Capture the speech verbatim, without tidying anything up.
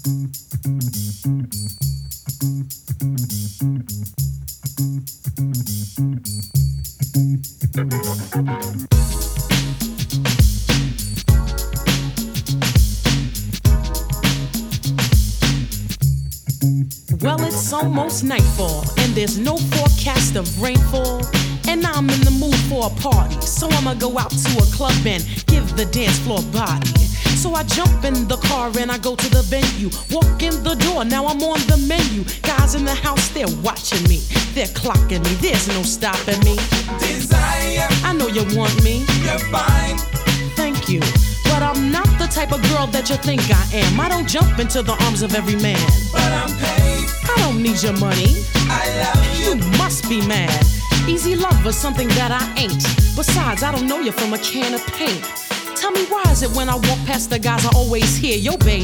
Well, it's almost nightfall, and there's no forecast of rainfall. And I'm in the mood for a party, so I'ma go out to a club and give the dance floor body. So I jump in the car and I go to the venue. Walk in the door, now I'm on the menu. Guys in the house, they're watching me. They're clocking me, there's no stopping me. Desire, I know you want me. you're fine. Thank you. But I'm not the type of girl that you think I am. I don't jump into the arms of every man. But I'm paid, I don't need your money. I love you. You must be mad. Easy love is something that I ain't. Besides, I don't know you from a can of paint. Tell me, why is it when I walk past the guys I always hear, yo babe,